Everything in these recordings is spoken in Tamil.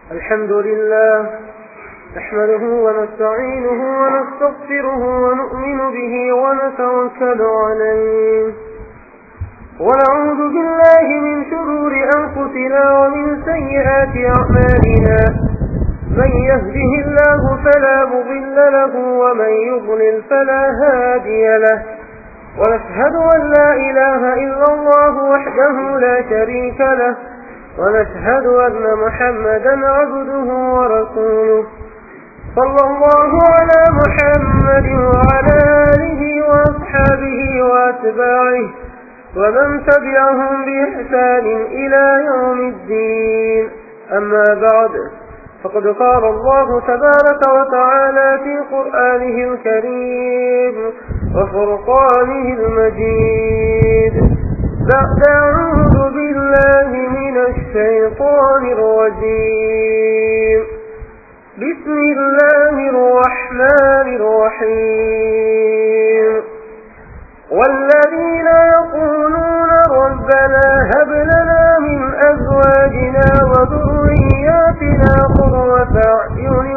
الحمد لله نحمده ونستعينه ونستغفره ونؤمن به ونتوكل عليه ونعوذ بالله من شرور أنفسنا ومن سيئات أعمالنا من يهده الله فلا مضل له ومن يضلل فلا هادي له ونشهد أن لا إله إلا الله وحده لا شريك له ونشهد أن محمدا عبده ورسوله صلى الله على محمد وعلى آله وأصحابه وأتباعه ومن تبعهم بإحسان إلى يوم الدين. أما بعد فقد قال الله تبارك وتعالى في قرآنه الكريم وفرقانه المجيد بعد أعوذ بالله من الشيطان الرجيم بسم الله الرحمن الرحيم والذين يقولون ربنا هب لنا من أزواجنا وذرياتنا قرة أعين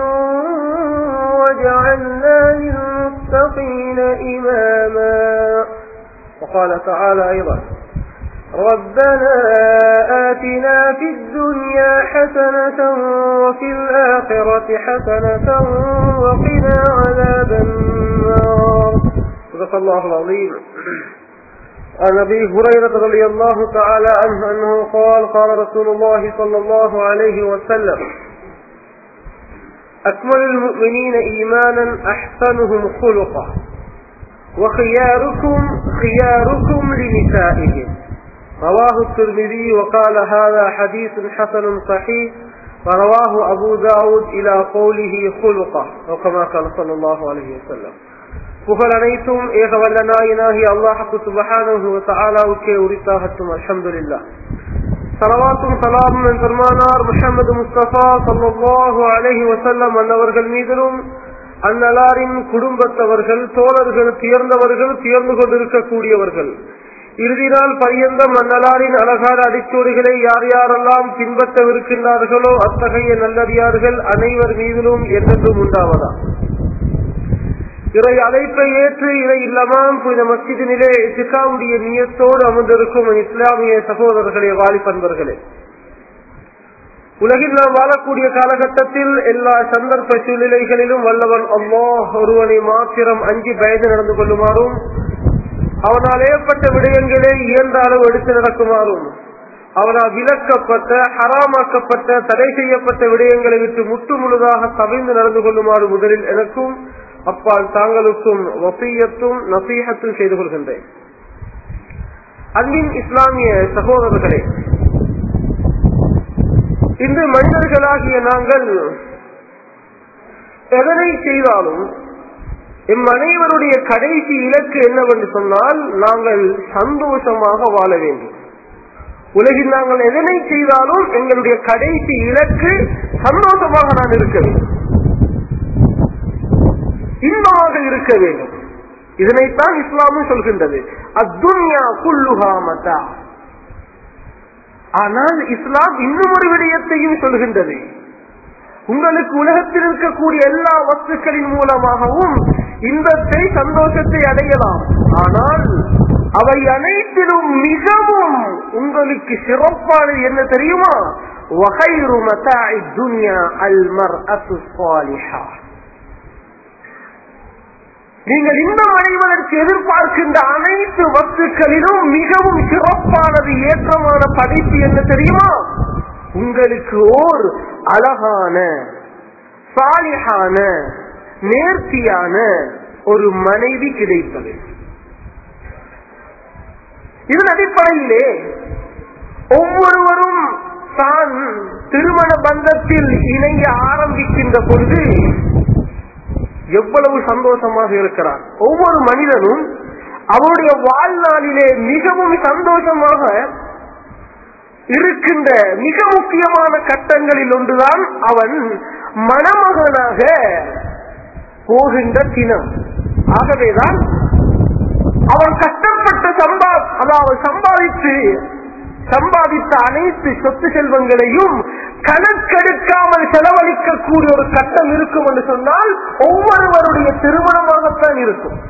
واجعلنا للمتقين إماما. وقال تعالى أيضا ربنا آتنا في الدنيا حسنة وفي الآخرة حسنة وقنا عذاب النار. صدق الله العظيم. عن أبي هريرة رضي الله تعالى عنه أنه قال قال رسول الله صلى الله عليه وسلم أكمل المؤمنين إيمانا أحسنهم خلقا وخياركم خياركم لنسائهم. رواه الترمذي وقال هذا حديث حسن صحيح ورواه أبو داود إلى قوله خلقا وكما قال صلى الله عليه وسلم. புகழ் அனைத்தும் ஏகவல்ல நாயனாகிய அல்லாஹ் சுப்ஹானஹு வ தஆலாவுக்கே உரித்தாகட்டும். அல்ஹம்துலில்லாஹ். ஸலவாத்தும் ஸலாமும் என் பெருமானார் முஹம்மது முஸ்தபா ஸல்லல்லாஹு அலைஹி வஸல்லம் அன்னவர்கள் மீதிலும் அன்னலாரின் குடும்பத்தவர்கள் தோழர்கள் தேர்ந்து கொண்டிருக்கக்கூடியவர்கள் இறுதி நாள் பரியந்தம் அன்னலாரின் அழகான அடிச்சோடுகளை யார் யாரெல்லாம் பின்பற்றவிருக்கின்றார்களோ அத்தகைய நல்லடியார்கள் அனைவர் மீதிலும் என்றென்றும் உண்டாவதா. இறை அழைப்பை ஏற்று இறை இல்லமாம் புனித மஸ்ஜிதினிலே இத்திகாவுடைய நியத்தோடு அமர்ந்திருக்கும் இஸ்லாமிய சகோதரர்களே, வாலிபன்பர்களே, உலகில் நாம் வாழக்கூடிய காலகட்டத்தில் எல்லா சந்தர்ப்ப சூழ்நிலைகளிலும் வல்லவன் அல்லாஹ் ஒருவனை மாத்திரம் அஞ்சி பயந்து நடந்து கொள்ளுமாறும் அவனால் ஏற்பட்ட விடயங்களை இயன்ற அளவு எடுத்து நடக்குமாறும் அவனால் விலக்கப்பட்ட ஹராமாக்கப்பட்ட தடை செய்யப்பட்ட விடயங்களை விட்டு முற்று முழுதாக தவிர்த்து நடந்து கொள்ளுமாறு முதலில் எனக்கும் அப்பால் தாங்களுக்கும் வசியத்தும் நசீஹத்தும் செய்து கொள்கின்றேன். அன்பின் இஸ்லாமிய சகோதரர்களே, இன்று மனிதர்களாகிய நாங்கள் எதனை செய்தாலும் எம் அனைவருடைய கடைசி இலக்கு என்னவென்று சொன்னால் நாங்கள் சந்தோஷமாக வாழ வேண்டும். உலகில் நாங்கள் எதனை செய்தாலும் எங்களுடைய கடைசி இலக்கு சந்தோஷமாக நான் இருக்க வேண்டும், இன்பமாக இருக்க வேண்டும். இதனைத்தான் இஸ்லாமும் சொல்கின்றது, அத்துன்யா குல்லுஹா மதா. ஆனால் இஸ்லாம் இன்னும் ஒரு விடயத்தையும் சொல்கின்றது, உங்களுக்கு உலகத்தில் இருக்கக்கூடிய எல்லா வஸ்துக்களின் மூலமாகவும் இன்பத்தை சந்தோஷத்தை அடையலாம், ஆனால் அவை அனைத்திலும் மிகவும் உங்களுக்கு சிறப்பானது என்ன தெரியுமா? வகைரு மதாஇ துன்யா அல் மர்அத்து ஸாலிஹா. நீங்கள் இன்பம் அடைவதற்கு எதிர்பார்க்கின்ற அனைத்து வஸ்துக்களிலும் மிகவும் சிறப்பானது ஏற்றமான படைப்பு என்ன தெரியுமா? உங்களுக்கு ஓர் அழகான சாலிஹான நேர்த்தியான ஒரு மனைவி கிடைப்பது. இதன் அடிப்படையிலே ஒவ்வொருவரும் தான் திருமண பந்தத்தில் இணைய ஆரம்பிக்கின்ற பொழுது எவ்வளவு சந்தோஷமாக இருக்கிறார். ஒவ்வொரு மனிதனும் அவருடைய வாழ்நாளிலே மிகவும் சந்தோஷமாக இருக்கின்ற மிக முக்கியமான கட்டங்களில் ஒன்றுதான் அவன் மணமகனாக போகின்ற தினம். ஆகவேதான் அவன் கஷ்டப்பட்ட சம்பாதித்த அனைத்து சொத்து செல்வங்களையும் கணக்கெடுக்காமல் இருக்கக்கூடிய ஒரு கட்டம் இருக்கும் என்று சொன்னால் ஒவ்வொருவருடைய திருமணமாகத்தான் இருக்கும்.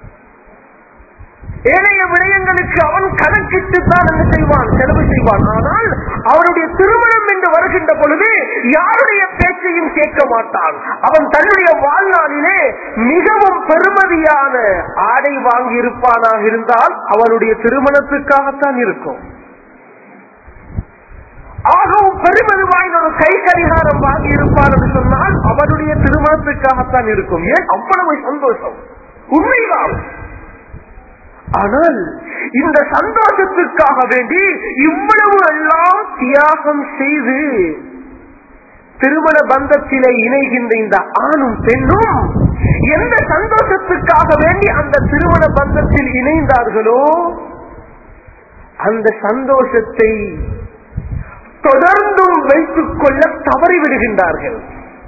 ஏனைய விடயங்களுக்கு அவன் கணக்கிட்டுத்தான் என்ன செய்வான், செலவு செய்வான். ஆனால் அவனுடைய திருமணம் என்று வருகின்ற பொழுது யாருடைய பேச்சையும் கேட்க மாட்டான். அவன் தன்னுடைய வாழ்நாளிலே மிகவும் பெருமதியான ஆடை வாங்கி இருப்பானாக இருந்தால் அவனுடைய திருமணத்துக்காகத்தான் இருக்கும். ஆகவும் பெருமதி வாய்ந்த ஒரு கை கடிகாரம் வாங்கி இருப்பான் என்று சொன்னால் அவனுடைய திருமணத்துக்காகத்தான் இருக்கும். ஏன் அவ்வளவு சந்தோஷம்? உண்மைதான். ஆனால் இந்த சந்தோஷத்துக்காக வேண்டி இவ்வளவு எல்லாம் தியாகம் செய்து திருமண பந்தத்திலே இணைகின்ற இந்த ஆணும் பெண்ணும் எந்த சந்தோஷத்துக்காக வேண்டி அந்த திருமண பந்தத்தில் இணைந்தார்களோ அந்த சந்தோஷத்தை தொடர்ந்தும் வைத்துக் கொள்ள தவறிவிடுகின்றார்கள்.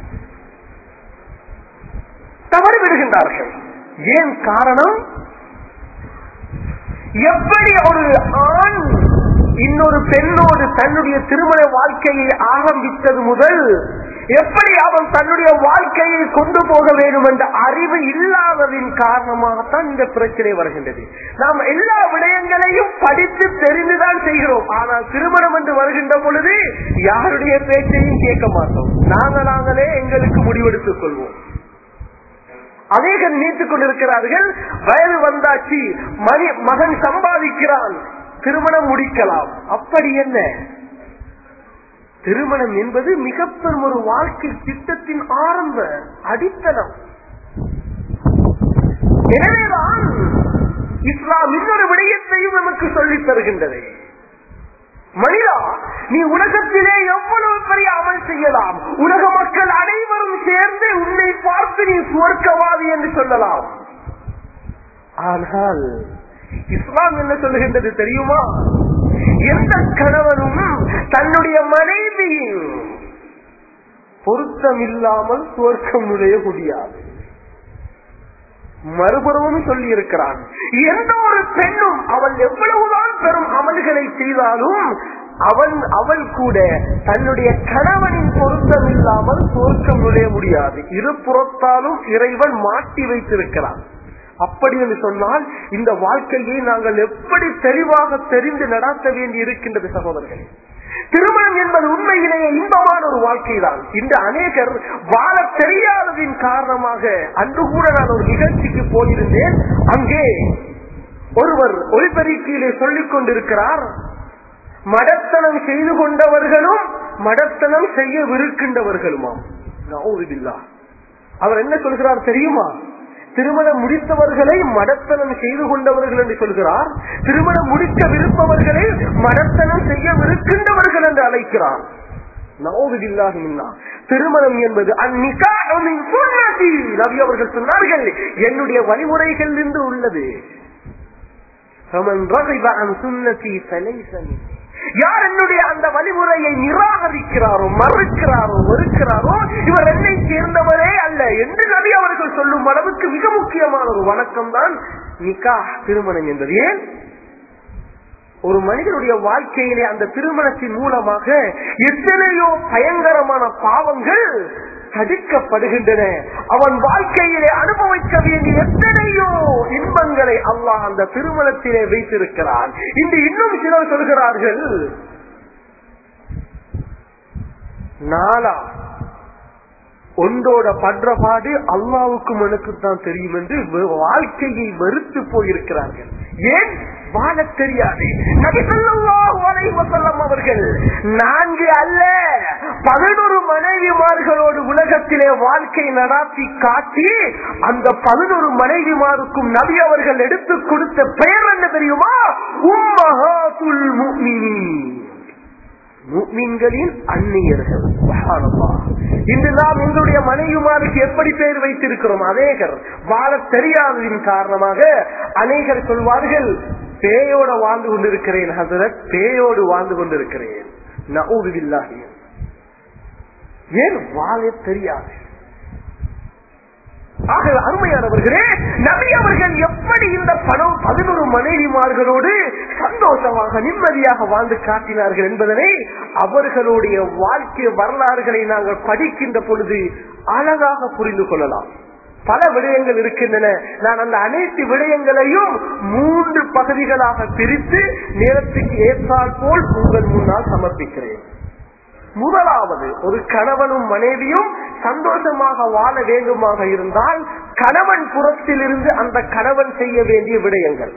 ஏன் காரணம்? எப்படி ஒரு ஆண் இன்னொரு பெண்ணோடு தன்னுடைய திருமண வாழ்க்கையை ஆரம்பித்தது முதல் எப்படி அவன் தன்னுடைய வாழ்க்கையை கொண்டு போக வேண்டும் என்ற அறிவு இல்லாததின் காரணமாகத்தான் இந்த பிரச்சனை வருகின்றது. நாம் எல்லா விடயங்களையும் படித்து தெரிந்துதான் செய்கிறோம். ஆனால் திருமணம் என்று வருகின்ற பொழுது யாருடைய பேச்சையும் கேட்க மாட்டோம். நாங்களே எங்களுக்கு முடிவெடுத்துக் கொள்வோம். அநேகர் நீத்துக் கொண்டிருக்கிறார்கள். வயது வந்தாச்சு, மகன் சம்பாதிக்கிறான், திருமணம் முடிக்கலாம். அப்படி என்ன? திருமணம் என்பது மிக பெரும் ஒரு வாழ்க்கை திட்டத்தின் ஆரம்ப அடித்தளம். எனவேதான் இஸ்லாம் இன்னொரு விடயத்தையும் நமக்கு சொல்லித் தருகின்றது. மனிதா, நீ உலகத்திலே எவ்வளவு பெரிய அமல் செய்யலாம், உலக மக்கள் அனைவரும் சேர்ந்து உன்னை பார்த்து நீ சுவர்க்கவாதி என்று சொல்லலாம். ஆனால் இஸ்லாம் என்ன சொல்லுகின்றது தெரியுமா? எந்த கணவனும் தன்னுடைய மனைவியின் பொருத்தம் இல்லாமல் சுவர்க்கம் நுழைய முடியாது. மறுபுறமும் சொல்லி இருக்கிறான், எந்த ஒரு பெண்ணும் அவள் எவ்வளவுதான் பெரும் அமல்களை செய்தாலும் அவள் கூட தன்னுடைய கணவனின் பொருத்தம் இல்லாமல் சுவர்க்கம் நுழைய முடியாது. இருபுறத்தாலும் இறைவன் மாட்டி வைத்திருக்கிறான். அப்படி என்று சொன்னால் இந்த வாழ்க்கையை நாங்கள் எப்படி தெளிவாக தெரிந்து நடாத்த வேண்டி இருக்கின்றது சகோதரர்களே. திருமணம் என்பது உண்மையிலேயே இன்பமான ஒரு வாழ்க்கை தான். இந்த அநேகர் வாழ தெரியாததின் காரணமாக அன்று கூட நான் ஒரு நிகழ்ச்சிக்கு போயிருந்தேன். அங்கே ஒருவர் ஒளிபெருக்கியிலே சொல்லிக் கொண்டிருக்கிறார், மடத்தனம் செய்து கொண்டவர்களும் மடத்தனம் செய்யவிருக்கின்றவர்களுமா. அவர் என்ன சொல்கிறார் தெரியுமா? திருமணம் முடித்தவர்களை மடத்தனம் செய்து கொண்டவர்கள் என்று சொல்கிறார், திருமணம் முடிக்க விருப்பவர்களை மடத்தனம் செய்யவிருக்கின்றவர்கள் என்று அழைக்கிறார். திருமணம் என்பது நபி அவர்கள் சொன்னார்கள், என்னுடைய வழிமுறைகள் இருந்து உள்ளது. யார் என்னுடைய அந்த வழிமுறையை நிராகரிக்கிறாரோ, மறுக்கிறாரோ, வெறுக்கிறாரோ இவர் என்னை சேர்ந்தவரே அல்ல என்று நபி அவர்கள் சொல்லும் அளவுக்கு மிக முக்கியமான ஒரு வணக்கம் தான் நிக்காஹ், திருமணம் என்பது. ஏன்? ஒரு மனிதனுடைய வாழ்க்கையிலே அந்த திருமணத்தின் மூலமாக எத்தனையோ பயங்கரமான பாவங்கள் தடுக்கப்படுகின்றன. அவன் வாழ்க்கையிலே அனுபவிக்க வேண்டிய எத்தனையோ இன்பங்களை அல்லாஹ் அந்த திருமணத்திலே வைத்திருக்கிறான். இன்று இன்னும் சிலர் சொல்கிறார்கள், நாளா ஒன்றோட படுறபாடு அல்லாவுக்கும் எனக்கு தான் தெரியும் என்று வாழ்க்கையை வெறுத்து போயிருக்கிறார்கள். ஏன்? வாழ தெரியாது. நபி ஸல்லல்லாஹு அலைஹி வஸல்லம் அவர்கள் 4 அல்ல 11 மனைவிமார்களோடு உலகத்திலே வாழ்க்கை நடாத்தி காட்டி அந்த 11 மனைவிமாருக்கும் நபி அவர்கள் எடுத்துக் கொடுத்த பெயர் என்ன தெரியுமா? உம்மஹாத்துல் முஃமினீன், முஃமின்களின் அன்னியர்கள். சுப்ஹானல்லாஹ். இன்று நாம் எங்களுடைய மனைவிமாருக்கு எப்படி பெயர் வைத்திருக்கிறோம்? அநேகர் வாழ தெரியாததின் காரணமாக அநேகர் சொல்வார்கள், பேயோட வாழ்ந்து கொண்டிருக்கிறேன் ஹஸரத், பேயோடு வாழ்ந்து கொண்டிருக்கிறேன். நஊது பில்லாஹி. ஏன்? வாழ தெரியாது. ஆகவே அருமையானவர்களே, நபி அவர்கள் எப்படி இந்த 11 மனைவிமார்களோடு சந்தோஷமாக நிம்மதியாக வாழ்ந்து காட்டினார்கள் என்பதனை அவர்களுடைய வாழ்க்கை வரலாறுகளை நாங்கள் படிக்கின்ற பொழுது அழகாக புரிந்து கொள்ளலாம். பல விடயங்கள் இருக்கின்றன. நான் அந்த அனைத்து விடயங்களையும் 3 பகுதிகளாக பிரித்து நேரத்துக்கு ஏற்றால் போல் உங்கள் முன்னால் சமர்ப்பிக்கிறேன். முதலாவது, ஒரு கணவனும் மனைவியும் சந்தோஷமாக வாழ வேண்டுமாக இருந்தால் கணவன் புறத்திலிருந்து அந்த கணவன் செய்ய வேண்டிய விடயங்கள்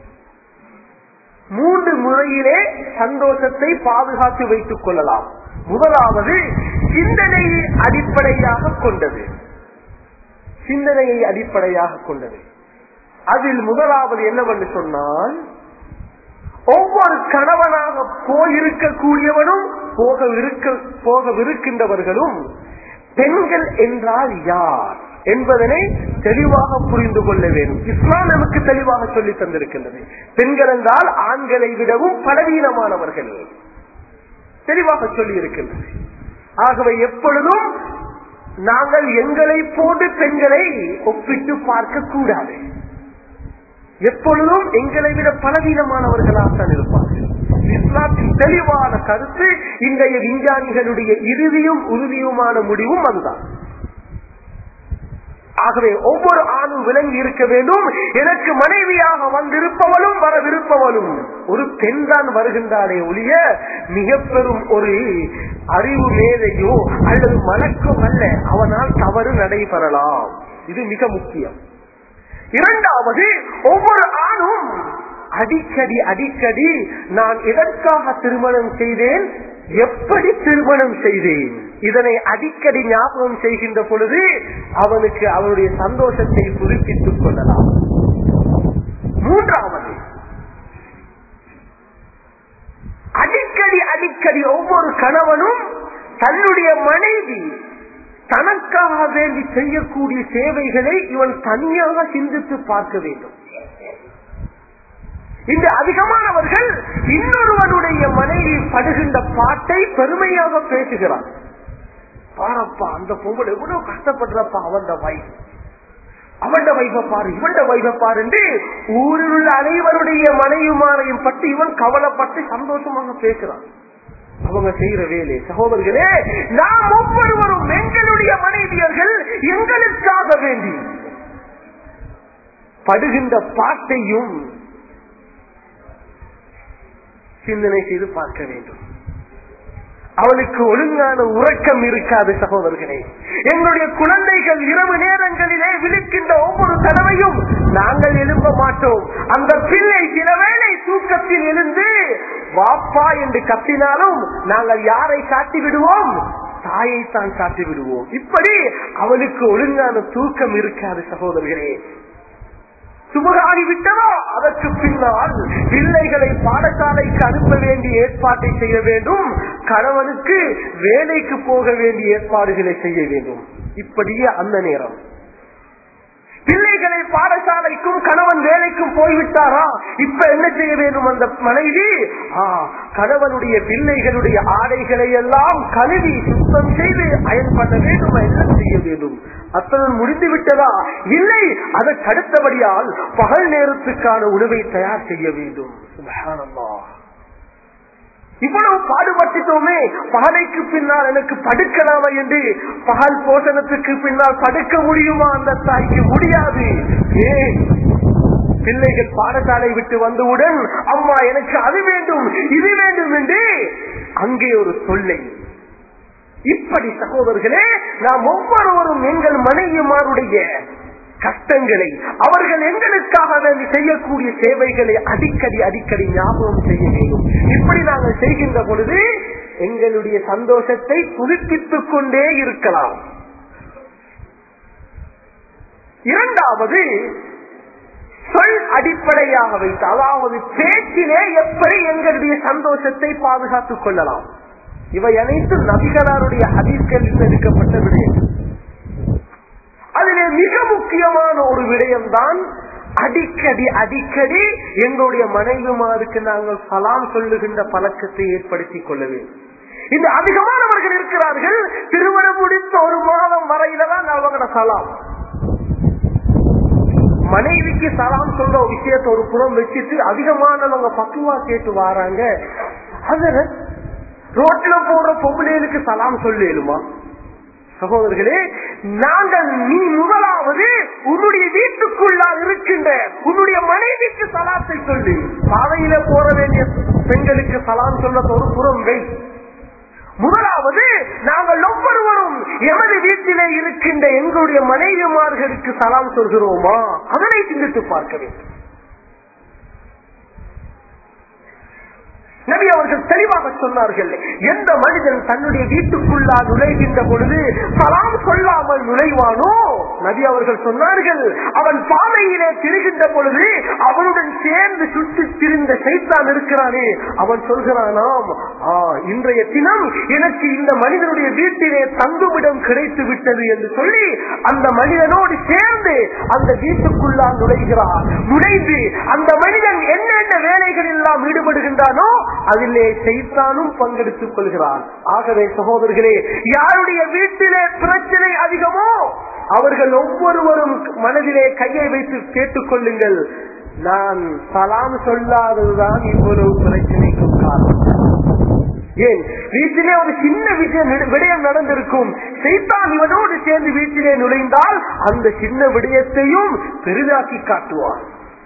3 முறையிலே சந்தோஷத்தை பாதுகாத்து வைத்துக் கொள்ளலாம். முதலாவது, சிந்தனையை அடிப்படையாக கொண்டது. சிந்தனையை அடிப்படையாக கொண்டது. அதில் முதலாவது என்னவென்று சொன்னால், ஒவ்வொரு கணவனாக போயிருக்கக்கூடியவனும் போகவிருக்கின்றவர்களும் பெண்கள் என்றால் யார் என்பதனை தெளிவாக புரிந்து கொள்ள வேண்டும். இஸ்லாம் நமக்கு தெளிவாக சொல்லி தந்திருக்கின்றது. பெண்கள் என்றால் ஆண்களை விடவும் பலவீனமானவர்கள், தெளிவாக சொல்லி இருக்கின்றது. ஆகவே எப்பொழுதும் நாங்கள் எங்களை போன்று பெண்களை ஒப்பிட்டு பார்க்க கூடாது. எப்பொழுதும் எங்களை விட பலவீனமானவர்களாகத்தான் இருப்பார்கள். இஸ்லாத்தின் தெளிவான கருத்து, இன்றைய விஞ்ஞானிகளுடைய இறுதியும் உறுதியுமான முடிவும் அதுதான். ஆகவே ஒவ்வொரு ஆணும் விளங்கி இருக்க வேண்டும், எனக்கு மனைவியாக வந்திருப்பவளும் வரவிருப்பவளும் ஒரு பெண் தான் வருகின்றாலே ஒழிய மிக பெரும் ஒரு அறிவு மேதையோ அல்லது மலக்கும் அல்ல. அவனால் தவறு நடைபெறலாம். இது மிக முக்கியம். இரண்டாவது, ஒவ்வொரு ஆணும் அடிக்கடி நான் எதற்காக திருமணம் செய்தேன், எப்படி திருமணம் செய்தேன், இதனை அடிக்கடி ஞாபகம் செய்கின்ற பொழுது அவனுக்கு அவனுடைய சந்தோஷத்தை புதுப்பித்துக் கொள்ளலாம். மூன்றாவது, அடிக்கடி ஒவ்வொரு கணவனும் தன்னுடைய மனைவி தனக்காக வேண்டி செய்யக்கூடிய சேவைகளை இவன் தனியாக சிந்தித்து பார்க்க வேண்டும். இந்த அதிகமானவர்கள் இன்னொருவனுடைய மனைவி படுகின்ற பாட்டை பெருமையாக பேசுகிறான். பாரப்பா, அந்த பொங்கல் எவ்வளவு கஷ்டப்படுறப்பா, அவன் வைஃப பாரு, இவன் வைஃப பாரு என்று ஊரில் உள்ள அனைவருடைய மனைவிமாரையும் பற்றி இவன் கவலைப்பட்டு சந்தோஷமாக பேசுறான். அவங்க செய்கிற வேலை. சகோதரர்களே, நாம் ஒவ்வொருவரும் எங்களுடைய மனைவியர்கள் எங்களுக்காக வேண்டி படுகின்ற பாட்டையும் சிந்தனை செய்து பார்க்க வேண்டும். அவளுக்கு ஒழுங்கான உறக்கம் இருக்காது. சகோதரர்களே, எங்களுடைய குழந்தைகள் இரவு நேரங்களிலே விழிக்கின்ற ஒவ்வொரு தடவையும் நாங்கள் எழும்ப மாட்டோம். அந்த பிள்ளை சில வேளை தூக்கத்தில் எழுந்து வாப்பா என்று கத்தினாலும் நாங்கள் யாரை காட்டி விடுவோம்? தாயைத்தான் காட்டி விடுவோம். இப்படி அவளுக்கு ஒழுங்கான தூக்கம் இருக்காது. சகோதரர்களே, சுமராகிவிட்டதோ அதற்கு பின்னால் பிள்ளைகளை பாடசாலைக்கு அனுப்ப வேண்டிய ஏற்பாட்டை செய்ய வேண்டும். கணவனுக்கு வேலைக்கு போக வேண்டிய ஏற்பாடுகளை செய்ய வேண்டும். இப்படியே அந்த நேரம் பிள்ளைகளை பாடசாலைக்கும் கணவன் வேலைக்கும் போய்விட்டாரா, இப்ப என்ன செய்ய வேண்டும்? அந்த மனைவி கணவனுடைய பிள்ளைகளுடைய ஆடைகளை எல்லாம் கழுவி சுத்தம் செய்து அயன் பண்ண வேண்டும், எல்லாம் செய்ய வேண்டும். அத்துடன் முடிந்து விட்டதா? இல்லை, அதற்கு அடுத்தபடியால் பகல் நேரத்துக்கான உணவை தயார் செய்ய வேண்டும். சுப்ஹானல்லாஹ், இவ்வளவு பாடுபட்டுட்டோமே, பகலைக்கு பின்னால் எனக்கு படுக்கலாமா என்று பகல் போஷணத்துக்கு பின்னால் படுக்க முடியுமா? அந்த தாய்க்கு முடியாது. ஏன்? பிள்ளைகள் பாடசாலை விட்டு வந்தவுடன் அம்மா எனக்கு அது வேண்டும் இது வேண்டும் என்று அங்கே ஒரு தொல்லை. இப்படி சகோதரர்களே, நாம் ஒவ்வொருவரும் எங்கள் மனைவிமாருடைய கஷ்டங்களை, அவர்கள் எங்களுக்காக வேண்டி செய்யக்கூடிய சேவைகளை அடிக்கடி ஞாபகம் செய்ய வேண்டும். இப்படி நாங்கள் செய்கின்ற பொழுது எங்களுடைய சந்தோஷத்தை புதுப்பித்துக் கொண்டே இருக்கலாம். இரண்டாவது, சொல் அடிப்படையாக வைத்து, அதாவது பேச்சிலே எப்படி எங்களுடைய சந்தோஷத்தை பாதுகாத்துக் கொள்ளலாம். இவை அனைத்தும் நபிகளாருடைய ஹதீஸ்களில் எடுக்கப்பட்ட விடயம். அதிலே மிக முக்கியமான ஒரு விடயம்தான் அடிக்கடி எங்களுடைய மனைவிமாருக்கு நாங்கள் சலாம் சொல்லுகின்ற பழக்கத்தை ஏற்படுத்திக் கொள்ள வேண்டும். இந்த அதிகமானவர்கள் இருக்கிறார்கள், திருமணம் முடித்த ஒரு மாதம் வரையில தான் அவங்களோட சலாம். மனைவிக்கு சலாம் சொல்ற விஷயத்த ஒரு புறம் வச்சுட்டு அதிகமானவங்க பக்குவா கேட்டு வராங்க. அதுல ரோட்ல போற பொம்பளைகளுக்கு சலாம் சொல்லுமா? சகோதரர்களே, நாங்கள் நீ முதலாவது உன்னுடைய வீட்டுக்குள்ளால் இருக்கின்ற உன்னுடைய மனைவிக்கு சலாத்தை சொல்லு. பாதையில போற வேண்டிய பெண்களுக்கு சலாம் சொல்ல ஒரு புறம் வை. முதலாவது நாங்கள் ஒவ்வொருவரும் எமது வீட்டிலே இருக்கின்ற எங்களுடைய மனைவிமார்களுக்கு சலாம் சொல்கிறோமா? அதனை சிந்தித்து பார்க்க வேண்டும். நபி அவர்கள் தெளிவாக சொன்னார்கள், எந்த மனிதன் தன்னுடைய வீட்டுக்குள்ளால் நுழைகின்ற பொழுது சலாம் சொல்லாமல் நுழைவானோ, நபி அவர்கள் சொன்னார்கள், அவன் பாதையிலே திரிகின்ற பொழுது அவனுடன் சேர்ந்து சுற்றி திரிந்த சைத்தான் இருக்கிறானே, அவன் சொல்கிறானாம், இன்றைய தினம் எனக்கு இந்த மனிதனுடைய வீட்டிலே தங்குமிடம் கிடைத்து விட்டது என்று சொல்லி அந்த மனிதனோடு சேர்ந்து அந்த வீட்டுக்குள்ளால் நுழைகிறான். நுழைந்து அந்த மனிதன் என்னென்ன வேலைகள் எல்லாம் ஈடுபடுகின்றானோ அதிலே சைத்தானும் பங்கெடுத்துக் கொள்கிறான். ஆகவே சகோதரர்களே, யாருடைய வீட்டிலே பிரச்சனை அதிகமோ அவர்கள் ஒவ்வொருவரும் மனதிலே கையை வைத்து கேட்டுக் கொள்ளுங்கள், நான் சலாம் சொல்லாததுதான் இவ்வளவு பிரச்சனைக்கும் காரணம். ஏன், வீட்டிலே ஒரு சின்ன விடயம் நடந்திருக்கும், சைத்தான் இவனோடு சேர்ந்து வீட்டிலே நுழைந்தால் அந்த சின்ன விடயத்தையும் பெரிதாக்கி காட்டுவான்.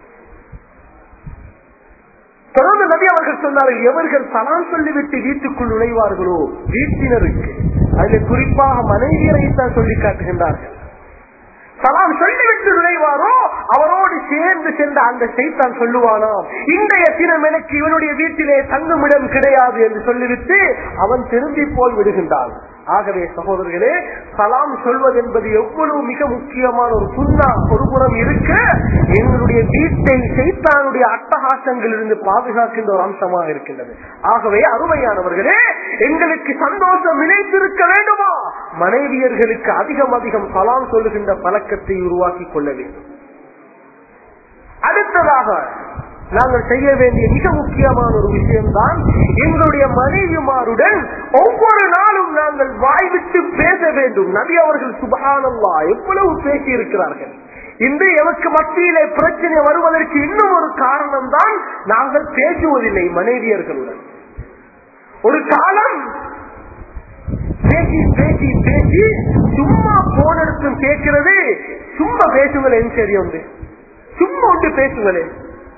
தொடர்ந்து நபி அவர்கள் சொன்னார்கள், எவர்கள் சலாம் சொல்லிவிட்டு வீட்டுக்குள் நுழைவார்களோ வீட்டினருக்கு, அதில் குறிப்பாக மனைவியரைத்தான் சொல்லி காட்டுகின்றார்கள், சலாம் சொல்லிவிட்டு நுழைவாரோ அவரோடு சேர்ந்து சென்ற அந்த சைத்தான் சொல்லுவானாம், இன்றைய தினம் எனக்கு இவனுடைய வீட்டிலே தங்குமிடம் கிடையாது என்று சொல்லிவிட்டு அவன் திரும்பி போய் விடுகின்றான். ஆகவே சகோதரர்களே, சலாம் சொல்வது என்பது எவ்வளவு மிக முக்கியமான ஒரு சுன்னா ஒரு புறம் இருக்க, எங்களுடைய வீட்டை சைத்தானுடைய அட்டகாசங்களிலிருந்து பாதுகாக்கின்ற ஒரு அம்சமாக இருக்கின்றது. ஆகவே அருமையானவர்களே, எங்களுக்கு சந்தோஷம் நினைத்திருக்க வேண்டுமா, மனைவியர்களுக்கு அதிகம் அதிகம் சலாம் சொல்லுகின்ற பழக்கத்தை உருவாக்கி கொள்ள வேண்டும். அடுத்ததாக நாங்கள் செய்ய வேண்டிய மிக முக்கியமான ஒரு விஷயம்தான், எங்களுடைய மனைவிமாருடன் ஒவ்வொரு நாளும் நாங்கள் வாய்விட்டு பேச வேண்டும். நபி அவர்கள் சுப்ஹானல்லாஹ் எவ்வளவு பேசி இருக்கிறார்கள். இன்று எமக்கு மத்தியிலே பிரச்சனை வருவதற்கு இன்னும் ஒரு காரணம் தான், நாங்கள் பேசுவதில்லை மனைவியர்களுடன். ஒரு காலம் பேசி பேசி பேசி சும்மா போன் எடுத்து கேட்கிறது, சும்மா பேசுங்களேன், சரி உண்டு சும்மா உண்டு பேசுங்களேன்.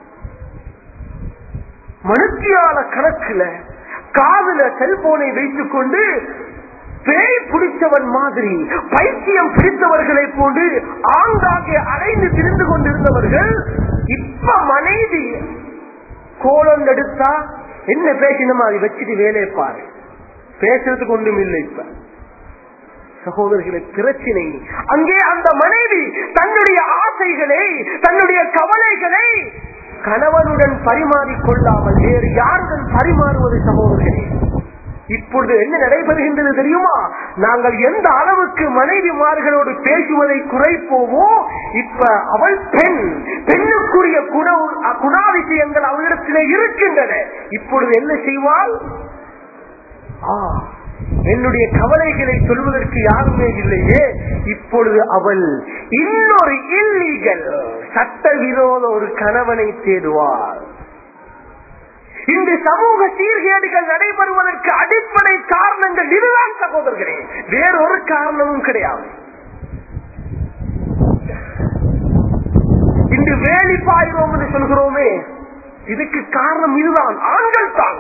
மனுஷியால கணக்குல காதுல செல்போனை வைத்துக் கொண்டு பேய் பிடித்தவன் மாதிரி பைத்தியம் பிடித்தவர்களை போன்று ஆங்காங்கே அலைந்து திரிந்து கொண்டிருந்தவர்கள் இப்ப மனைவி கோலம் எடுத்தா என்ன பேசினமா அதை வச்சுட்டு வேலையை பாரு, பேசுறதுக்கு ஒன்றும் இல்லை. இப்ப சகோதரர்களை பிரச்சனை அங்கே அந்த மனைவி தன்னுடைய ஆசைகளை தன்னுடைய கவலைகளை கணவனுடன் பரிமாறிக்கொள்ளாமல் வேறு யாருடன் பரிமாறுவது சகோதரர்களே? இப்பொழுது என்ன நடைபெறுகின்றது தெரியுமா? நாங்கள் எந்த அளவுக்கு மனைவிமார்களோடு பேசுவதை குறைப்போமோ, இப்ப அவள் பெண்ணுக்குரிய குணாதிசயங்கள் அவளிடத்திலே இருக்கின்றன. இப்பொழுது என்ன செய்வாள்? என்னுடைய கவலைகளை சொல்வதற்கு யாருமே இல்லையே, இப்பொழுது அவள் இன்னொரு இல்லீகல் சட்டவிரோத ஒரு கணவனை தேடுவாள். இந்த சமூக சீர்கேடுகள் நடைபெறுவதற்கு அடிப்படை காரணங்கள் இதுதான் சகோதரர்களே, வேறொரு காரணமும் கிடையாது. இன்று வேலி பாய்கிறோம் என்று சொல்கிறோமே, இதுக்கு காரணம் இதுதான், ஆண்கள் தான்.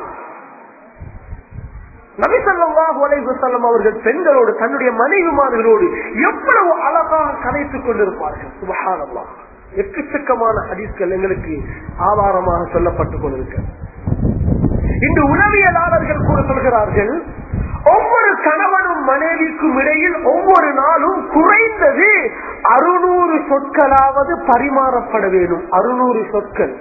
நபி ஸல்லல்லாஹு அலைஹி வஸல்லம் அவர்கள் பெண்களோடு தன்னுடைய மனைவிமார்களோடு எவ்வளவு அழகாக கதைத்துக் கொண்டிருப்பார்கள். சுப்ஹானல்லாஹ், எக்கச்சக்கமான ஹதீஸ்கள் எங்களுக்கு ஆதாரமாக சொல்லப்பட்டுக் கொண்டிருக்கிறது. இன்று உளவியலாளர்கள் கூட சொல்கிறார்கள், ஒவ்வொரு கணவனும் மனைவிக்கும் இடையில் ஒவ்வொரு நாளும் குறைந்தது 600 சொற்களாவது பரிமாறப்பட வேண்டும். 600 சொற்கள்.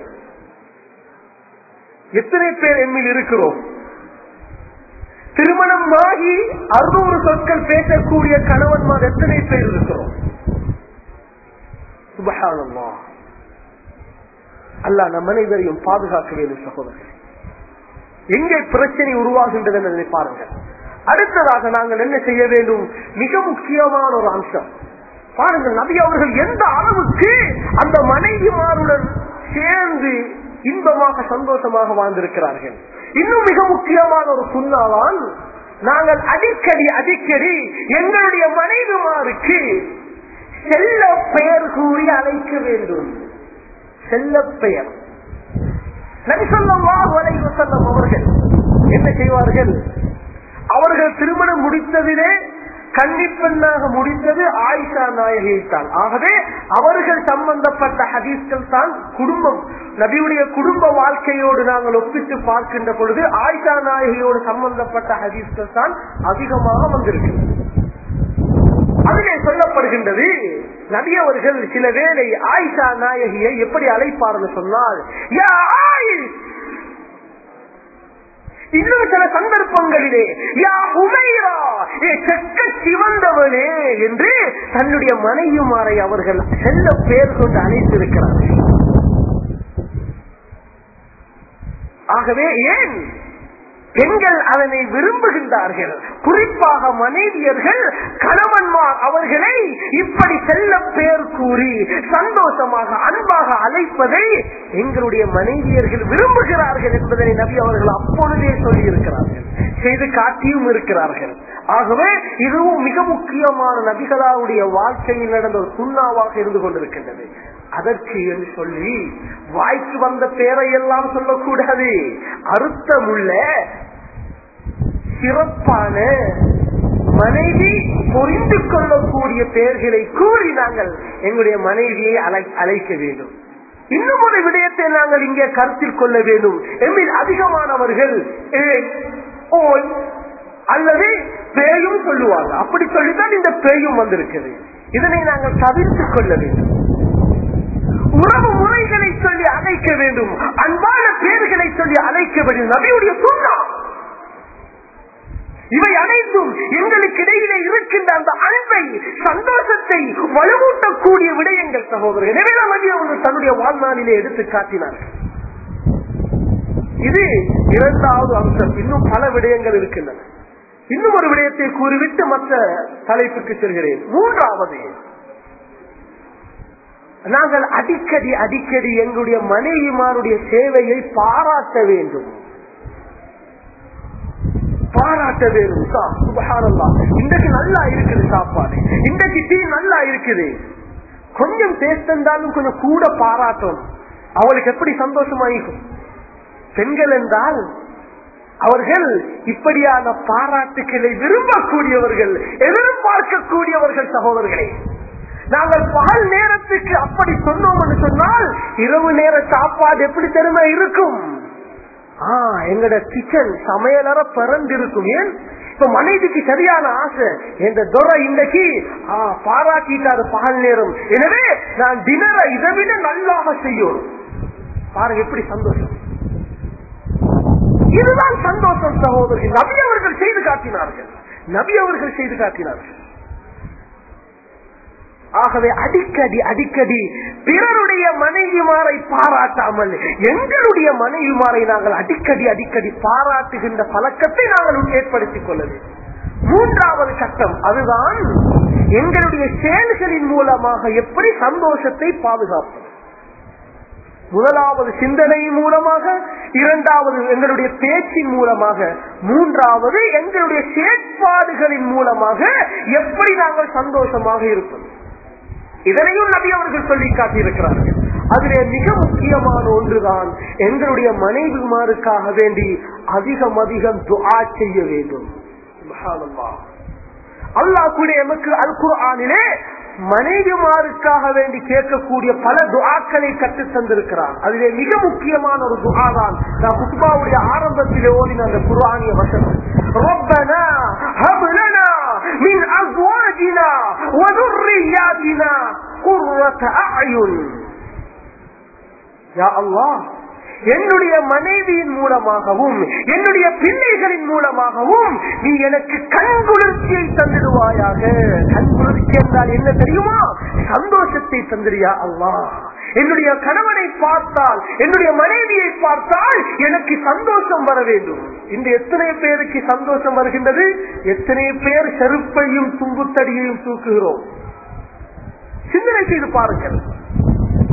எத்தனை பேர் எம்மில் இருக்கிறோம்? திருமணம் ஆகி 600 சொற்கள் பேசக்கூடிய கணவன்மார் எத்தனை பேர் இருக்கிறோம்? சுப்ஹானல்லாஹ். அல்லாஹ் நம் அனைவரையும் பாதுகாக்க வேண்டும் சகோதரர்களே. எங்கே பிரச்சனை உருவாகின்றது என்பதை பாருங்கள். அடுத்ததாக நாங்கள் என்ன செய்ய வேண்டும்? மிக முக்கியமான ஒரு அம்சம் பாருங்கள், நபி அவர்கள் எந்த அளவுக்கு அந்த மனைவிமாருடன் சேர்ந்து இன்பமாக சந்தோஷமாக வாழ்ந்திருக்கிறார்கள். இன்னும் மிக முக்கியமான ஒரு சுண்ணாதான், நாங்கள் அடிக்கடி எங்களுடைய மனைவிமாருக்கு செல்ல பெயர் கூறி அழைக்க வேண்டும். செல்ல பெயர். நபி ஸல்லல்லாஹு அலைஹி வஸல்லம் அவர்கள் என்ன செய்வார்கள்? அவர்கள் திருமணம் முடித்ததிலே கன்னிப்பெண்ணாக முடித்தது ஆயிஷா நாயகியைத்தான். ஆகவே அவர்கள் சம்பந்தப்பட்ட ஹதீஸ்கள் தான் குடும்பம், நபியுடைய குடும்ப வாழ்க்கையோடு நாங்கள் ஒப்பிட்டு பார்க்கின்ற பொழுது ஆயிஷா நாயகியோடு சம்பந்தப்பட்ட ஹதீஸ்கள் தான் அதிகமாக வந்திருக்கு. அதிலே சொல்லப்படுகின்றது, நபி அவர்கள் சில வேளை ஆயிஷா நாயகியை எப்படி அழைப்பார்னு சொன்னால், யா ஆயிஷ், இன்னும் சில சந்தர்ப்பங்களிலே யா உமைரா, செக்க சிவந்தவனே என்று தன்னுடைய மனைவிமாரை அவர்கள் செல்ல பேர் கொண்டு அழைத்திருக்கிறார்கள். ஆகவே ஏன் பெண்கள் அதனை விரும்புகின்றார்கள்? குறிப்பாக மனைவியர்கள் கணவன்மார் அவர்களை இப்படி செல்ல பேர் கூறி சந்தோஷமாக அன்பாக அழைப்பதை எங்களுடைய மனைவியர்கள் விரும்புகிறார்கள் என்பதனை நபி அவர்கள் அப்பொழுதே சொல்லி இருக்கிறார்கள், செய்து காட்டியும் இருக்கிறார்கள். ஆகவே இதுவும் மிக முக்கியமான நபிகளாவுடைய வாழ்க்கையில் நடந்த ஒரு சுண்ணாவாக இருந்து கொண்டிருக்கின்றது. அதற்கு என்று சொல்லி வாய்க்கு வந்த பேரை எல்லாம் சொல்லக்கூடாது. அர்த்தமுள்ள சிறப்பான மனைவி புரிந்து கொள்ளக்கூடிய பெயர்களை கூறி நாங்கள் எங்களுடைய மனைவியை அழைக்க வேண்டும். இன்னும் ஒரு விடயத்தை நாங்கள் இங்கே கருத்தில் கொள்ள வேண்டும். எம்மில் அதிகமானவர்கள் ஓய் அல்லது பேயும் சொல்லுவாங்க. அப்படி சொல்லித்தான் இந்த பேயும் வந்திருக்கிறது. இதனை நாங்கள் தவிர்த்துக் கொள்ள வேண்டும். உறவு முறைகளை சொல்லி அழைக்க வேண்டும், அன்பான பேர்களை சொல்லி அழைக்க வேண்டும். நபியுடைய சுன்னா இவை அனைத்தும் எங்களுக்கு இடையிலே இருக்கின்ற அந்த அன்பை, சந்தோஷத்தை வலுவூட்டக்கூடிய விடயங்கள் சகோதரர்கள். எனவே நபி அவர்கள் தன்னுடைய வாழ்நாளிலே எடுத்து காட்டினார்கள். இது இரண்டாவது அம்சம். இன்னும் பல விடயங்கள் இருக்கின்றன. இன்னும் ஒரு விடயத்தை கூறிவிட்டு மற்ற தலைப்புக்கு செல்கிறேன். மூன்றாவது, நாங்கள் அடிக்கடி எங்களுடைய மனைவிமாருடைய சேவையை பாராட்ட வேண்டும். சுப்ஹானல்லாஹ், இன்றைக்கு நல்லா இருக்குது சாப்பாடு, இன்றைக்கு டீ நல்லா இருக்குது, கொஞ்சம் டேஸ்ட் இருந்தாலும் கொஞ்சம் கூட பாராட்டும். அவளுக்கு எப்படி சந்தோஷமாயிருக்கும்? பெண்கள் என்றால் அவர்கள் இப்படியான பாராட்டுக்களை விரும்பக்கூடியவர்கள், எதிர்பார்க்கக்கூடியவர்கள் சகோதரர்களே. நாங்கள் பகல் நேரத்துக்கு அப்படி சொன்னோம் என்று சொன்னால் இரவு நேர சாப்பாடு எப்படி தெரியுமா இருக்கும்? எங்கட கிச்சன் சமையலற பிறந்திருக்கும். ஏன் இப்ப மனைவிக்கு சரியான ஆசை, இந்த துறை இன்றைக்கு பாராட்டிட்டாரு பகல் நேரம், எனவே நான் டினரை இதை விட நல்லாக செய்யும். பாருங்க எப்படி சந்தோஷம். இதுதான் சந்தோஷம் சகோதரர்கள். நபி அவர்கள் செய்து காட்டினார்கள். ஆகவே அடிக்கடி பிறருடைய மனைவிமாரை பாராட்டாமல் எங்களுடைய மனைவிமாரை நாங்கள் அடிக்கடி பாராட்டுகின்ற பழக்கத்தை நாங்கள் ஏற்படுத்திக் கொள்ள வேண்டும். மூன்றாவது கட்டம் அதுதான், எங்களுடைய செயல்களின் மூலமாக எப்படி சந்தோஷத்தை பாதுகாப்பது. முதலாவது சிந்தனை மூலமாக, இரண்டாவது எங்களுடைய பேச்சின் மூலமாக, மூன்றாவது எங்களுடைய செயற்பாடுகளின் மூலமாக எப்படி நாங்கள் சந்தோஷமாக இருப்பது. இதனையும் நபி அவர்கள் சொல்லி காட்டியிருக்கிறார்கள். அதிலே மிக முக்கியமான ஒன்றுதான், எங்களுடைய மனைவிமாருக்காக வேண்டி அதிகம் துஆ செய்ய வேண்டும். சுப்ஹானல்லாஹ், அல்லாஹ் கூட எமக்கு அல் குர்ஆனிலே மனைவிமாருக்காக வேண்டி கேட்கக்கூடிய பல துஆக்களை கற்றுத் தந்திருக்கிறார். அதிலே மிக முக்கியமான ஒரு துஆ தான் நான் குத்பாவுடைய ஆரம்பத்திலே ஓதின அந்த குர்ஆனிய வசனம், ரப்பனா ஹப் லனா மின் அஸ்வாஜினா வ ذُرِّيَّاتِنَا قُرَّةَ أَعْيُنٍ. யா அல்லாஹ், என்னுடைய மனைவியின் மூலமாகவும் என்னுடைய பிள்ளைகளின் மூலமாகவும் நீ எனக்கு கண்குளிர்ச்சியை தந்திடுவாயாக. கண்குளிர்ச்சி என்றால் என்ன தெரியுமா? சந்தோஷத்தை தந்திரியா அல்லாஹ். என்னுடைய கணவனை பார்த்தால், என்னுடைய மனைவியை பார்த்தால் எனக்கு சந்தோஷம் வர வேண்டும். இந்த எத்தனை பேருக்கு சந்தோஷம் வருகின்றது? எத்தனை பேர் செருப்பையும் தும்புத்தடியையும் தூக்குகிறோம்? சிந்தனை செய்து பாருங்கள்.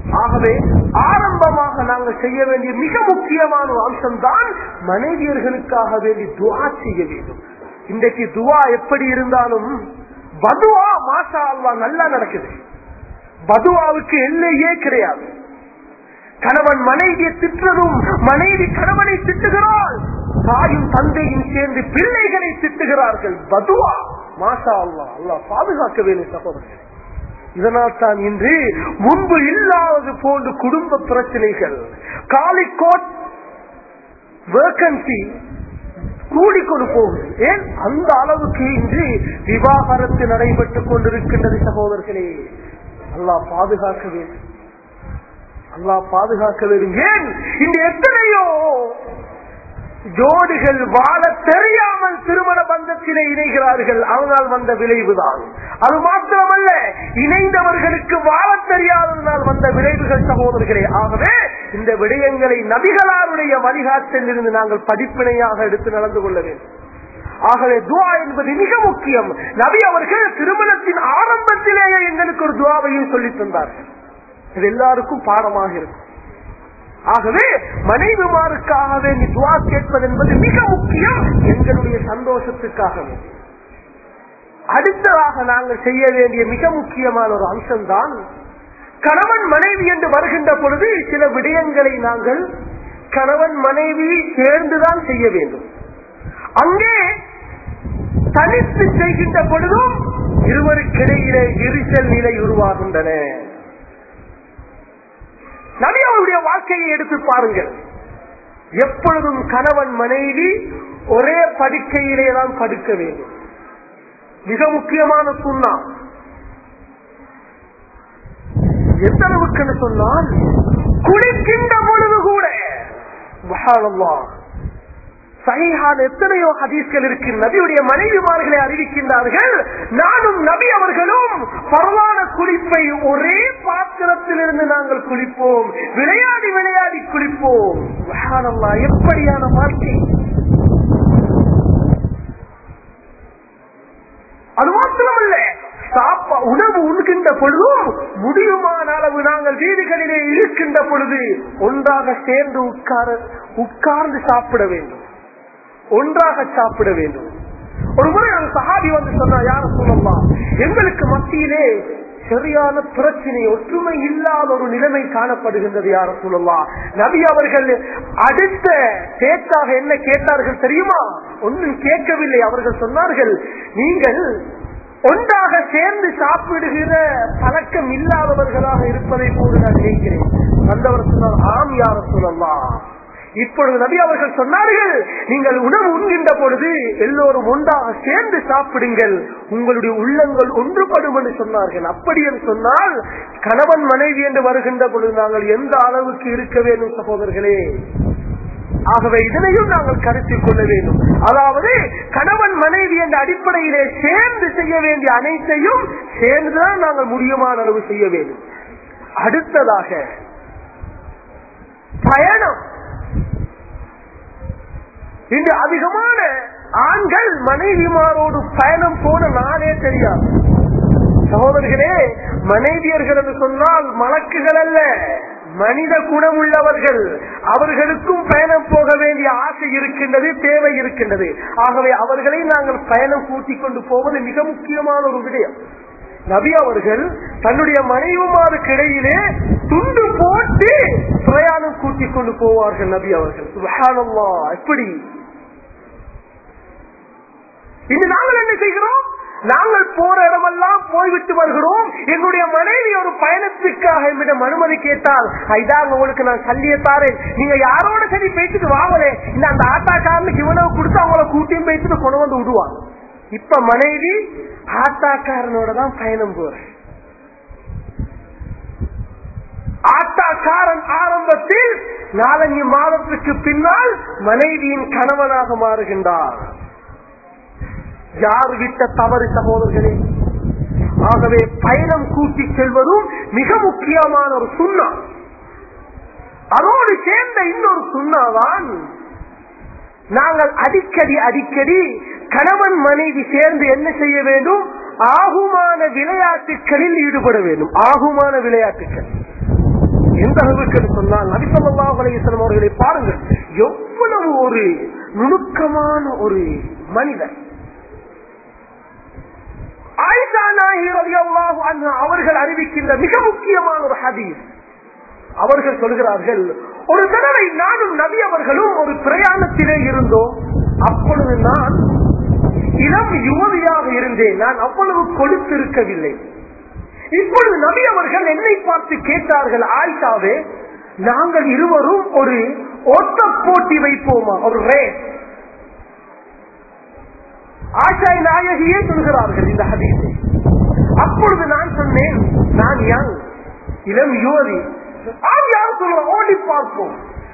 ஆகவே ஆரம்பமாக நாங்கள் செய்ய வேண்டிய மிக முக்கியமான ஒரு அம்சம் தான் மனைவியர்களுக்காக வேண்டி துஆ செய்ய வேண்டும். இன்றைக்கு துஆ எப்படி இருந்தாலும் பதுவா மாஷா அல்லாஹ் நல்லா நடக்குது. பதுவாவுக்கு எல்லையே கிடையாது. கணவன் மனைவியை திட்டுறதும், மனைவி கணவனை திட்டுகிறாள், தாயும் தந்தையும் சேர்ந்து பிள்ளைகளை திட்டுகிறார்கள். பதுவா மாஷா அல்லாஹ், அல்லாஹ் பாதுகாக்க வேண்டும் சகோதரர்கள். இதனால் தான் இன்று முன்பு இல்லாதது போன்று குடும்ப பிரச்சனைகள், காலிக்கோட் வேகன்சி கூடிக்கொண்டு போகுது. ஏன் அந்த அளவுக்கு இன்று விவாகரத்து நடைபெற்றுக் கொண்டிருக்கின்றது சகோதரர்களே. அல்லாஹ் பாதுகாக்க வேண்டும், அல்லாஹ் பாதுகாக்க வேண்டும். ஏன் இந்த எத்தனையோ ஜோடிகள் வாழ தெரியாமல் திருமண பந்தத்திலே இணைகிறார்கள். அவனால் வந்த விளைவுதான். அது மாத்திரமல்ல, இணைந்தவர்களுக்கு வாழ தெரியாததனால் வந்த விளைவுகள் சகோதரர்களே. ஆகவே இந்த விடயங்களை நபிகளாருடைய வழிகாட்டில் இருந்து நாங்கள் படிப்பினையாக எடுத்து நடந்து கொள்ள வேண்டும். ஆகவே துஆ என்பது மிக முக்கியம். நபி அவர்கள் திருமணத்தின் ஆரம்பத்திலேயே எங்களுக்கு ஒரு துஆவையும் சொல்லித் தந்தார்கள். இது எல்லாருக்கும் பாடமாக இருக்கும். ஆகவே மனைவிமாருக்காக வேண்டி துஆ கேட்பது என்பது மிக முக்கியம், எங்களுடைய சந்தோஷத்துக்காக. அடுத்ததாக நாங்கள் செய்ய வேண்டிய மிக முக்கியமான ஒரு அம்சம்தான், கணவன் மனைவி என்று வருகின்ற பொழுது சில விடயங்களை நாங்கள் கணவன் மனைவி சேர்ந்துதான் செய்ய வேண்டும். அங்கே தனித்து செய்கின்ற பொழுதும் இருவருக்கிடையிலே விரிசல் நிலை உருவாகின்றன. நபி அவருடைய வாழ்க்கையை எடுத்து பாருங்கள். எப்பொழுதும் கணவன் மனைவி ஒரே படுக்கையிலே தான் படுக்க வேண்டும். மிக முக்கியமான சுன்னா. எந்த அளவுக்கு சொன்னால், குளிக்கின்ற பொழுது கூட சுப்ஹானல்லாஹ், சஹீஹான எத்தனையோ ஹதீஸ்கள் இருக்கு. நபியுடைய மனைவிமார்களை அறிவிக்கின்றார்கள், நானும் நபி அவர்களும் பரவான குளிப்பை ஒரே பாத்திரத்திலிருந்து நாங்கள் குளிப்போம், விளையாடி விளையாடி குளிப்போம். சுப்ஹானல்லாஹ், எப்படியான வாழ்க்கை! அது மாத்திரமல்ல, உணவு உண்கின்ற பொழுதும் முடியுமான அளவு நாங்கள் வீடுகளிலே இருக்கின்ற பொழுது ஒன்றாக சேர்ந்து உட்கார்ந்து சாப்பிட வேண்டும், ஒன்றாக சாப்பிட வேண்டும். ஒரு முறை ஒரு சஹாபி வந்து சொன்னா, யார சொல்லலாம், எங்களுக்கு மத்தியிலே சரியான பிரச்சனை, ஒற்றுமை இல்லாத ஒரு நிலைமை காணப்படுகின்றது யார சொல்லலாம். நபி அவர்கள் அடுத்த பேச்சாக என்ன கேட்டார்கள் தெரியுமா? ஒன்றும் கேட்கவில்லை. அவர்கள் சொன்னார்கள், நீங்கள் ஒன்றாக சேர்ந்து சாப்பிடுகிற பழக்கம் இல்லாதவர்களாக இருப்பதை போல நான் நினைக்கிறேன். வந்தவர் சொன்னார், ஆம் யார சொல்லலாம். இப்பொழுது நபி அவர்கள் சொன்னார்கள், நீங்கள் உணவு உண்கின்ற பொழுது எல்லோரும் ஒன்றாக சேர்ந்து சாப்பிடுங்கள், உங்களுடைய உள்ளங்கள் ஒன்றுபடும் என்று சொன்னார்கள். அப்படி என்று சொன்னால் கணவன் மனைவி என்று வருகின்ற பொழுது நாங்கள் எந்த அளவுக்கு இருக்க வேண்டும் சகோதரர்களே. ஆகவே இதனையும் நாங்கள் கருத்தில் கொள்ள வேண்டும். அதாவது கணவன் மனைவி என்ற அடிப்படையிலே சேர்ந்து செய்ய வேண்டிய அனைத்தையும் சேர்ந்துதான் நாங்கள் முடியுமான அளவு செய்ய வேண்டும். அடுத்ததாக பயணம். இன்று அதிகமான ஆண்கள் மனைவிமாரோடு பயணம் போன நாளே தெரியாது சகோதரர்களே. மனைவியர்கள் என்று சொன்னால் மலக்குகள் அல்ல, மனித குணம் உள்ளவர்கள். அவர்களுக்கும் பயணம் போக வேண்டிய ஆசை இருக்கின்றது, தேவை இருக்கின்றது. ஆகவே அவர்களை நாங்கள் பயணம் கூட்டிக் கொண்டு போவது மிக முக்கியமான ஒரு விடயம். நபி அவர்கள் தன்னுடைய மனைவிமாருக்கு இடையிலே துண்டு போட்டு பிரயாணம் கூட்டிக் கொண்டு போவார்கள். நபி அவர்கள் சுப்ஹானல்லாஹ், எப்படி இன்று நாங்கள் என்ன செய்கிறோம்? நாங்கள் போற இடமெல்லாம் போய்விட்டு வருகிறோம். என்னுடைய மனைவி ஒரு பயணத்துக்காக என்னிடம் அனுமதி கேட்டால், இதாங்க உங்களுக்கு நான் சல்லியத்தாரேன், நீங்க யாரோட சரி பேசிட்டு வாங்கலே, இந்த அந்த ஆட்டாக்காரனுக்கு இவ்வளவு கொடுத்து அவங்கள கூட்டியும் பேசிட்டு கொண்டு வந்து விடுவாங்க. இப்ப மனைவி ஆட்டாக்காரனோட தான் பயணம் போறேன். ஆட்டாக்காரன் ஆரம்பத்தில் 4 மாதத்துக்கு பின்னால் மனைவியின் கணவனாக மாறுகின்றார். யார் விட்ட தவறு சகோதரர்களே. ஆகவே பயணம் கூட்டி செல்வதும் மிக முக்கியமான ஒரு சுன்னா. அதோடு சேர்ந்த இன்னொரு சுன்னாதான், நாங்கள் அடிக்கடி கணவன் மனைவி சேர்ந்து என்ன செய்ய வேண்டும்? ஆகுமான விளையாட்டுகளில் ஈடுபட வேண்டும். ஆகுமான விளையாட்டுகள் எந்த அளவுக்கு சொன்னால் நபி ஸல்லல்லாஹு அலைஹி வஸல்லம் அவர்களை பாருங்கள், எவ்வளவு ஒரு நுணுக்கமான ஒரு மனிதர். ஆயிஷா நாயகி ரலியல்லாஹு அன்ஹா அவர்கள் அறிவிக்கின்ற மிக முக்கியமான ஒரு ஹதீஸ். அவர்கள் சொல்கிறார்கள், ஒரு தடவை நானும் நபி அவர்களும் ஒரு பிரயாணத்திலே இருந்தோம். அப்பொழுது நான் இளம் யுவதியாக இருந்தேன். நான் அவ்வளவு கொடுத்திருக்கவில்லை. இப்பொழுது நபி அவர்கள் என்னை பார்த்து கேட்டார்கள், ஆயிஷாவே, நாங்கள் இருவரும் ஒரு ஓட்ட போட்டி வைப்போமா, ஒரு ரேஸ்? ஆயிஷா நாயகியே சொல்கிறார்கள் இந்த ஹதீஸை. அப்பொழுது நான் சொன்னேன், நான் யங், இளம் யுவதி, யார் சொல்ல ஓடி பார்ப்போம்.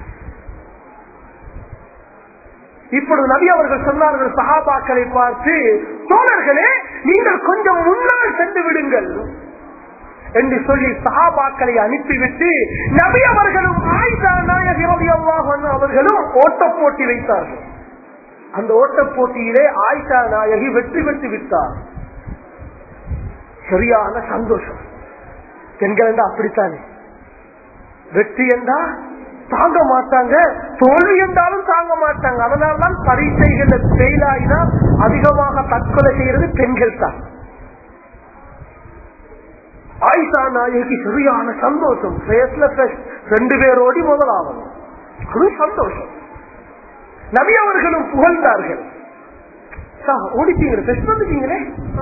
இப்பொழுது நபி அவர்கள் சொன்னார்கள் சஹாபாக்களை பார்த்து, தோழர்களே, நீங்கள் கொஞ்சம் முன்னால் சென்று விடுங்கள் என்று சொல்லி சஹாபாக்களை அனுப்பிவிட்டு நபி அவர்களும் ஆயிஷா நாயகி ரலியல்லாஹு அன்ஹா அவர்களும் ஓட்ட போட்டி வைத்தார்கள். அந்த ஓட்ட போட்டியிலே ஆயிஷா நாயகி வெற்றி பெற்று விட்டார். சரியான சந்தோஷம். பெண்கள் என்றா அப்படித்தானே, வெற்றி என்றா தாங்க மாட்டாங்க, தோல்வி என்றாலும் தாங்க மாட்டாங்க. அதனால்தான் பரீட்சைகள் ஃபெயில் ஆகினா அதிகமாக தற்கொலை செய்யறது பெண்கள் தான். ஆயிஷா நாயகி சரியான சந்தோஷம். 2 பேரோடி முதலாவது, அது சந்தோஷம். நபி அவர்களும் புகழ்ந்தார்கள், ஓடிட்டீங்களே, பெஸ்ட் வந்துட்டீங்களே.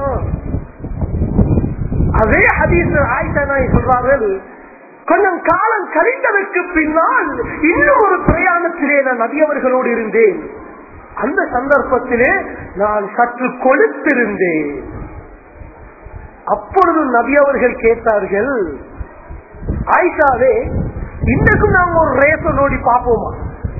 அதே ஹதீஸ் ஆயிஷா நாயகி சொல்றார்கள், கொஞ்சம் காலம் கழிந்ததற்கு பின்னால் இன்னும் ஒரு பிரயாணத்திலே நான் நபி அவர்களோடு இருந்தேன். அந்த சந்தர்ப்பத்திலே நான் சற்று கொழுத்திருந்தேன். அப்பொழுது நபி அவர்கள் கேட்டார்கள், ஆயிஷாவே, இன்றைக்கும் நாங்கள் ஒரு ரேசன் ஓடி பார்ப்போமா?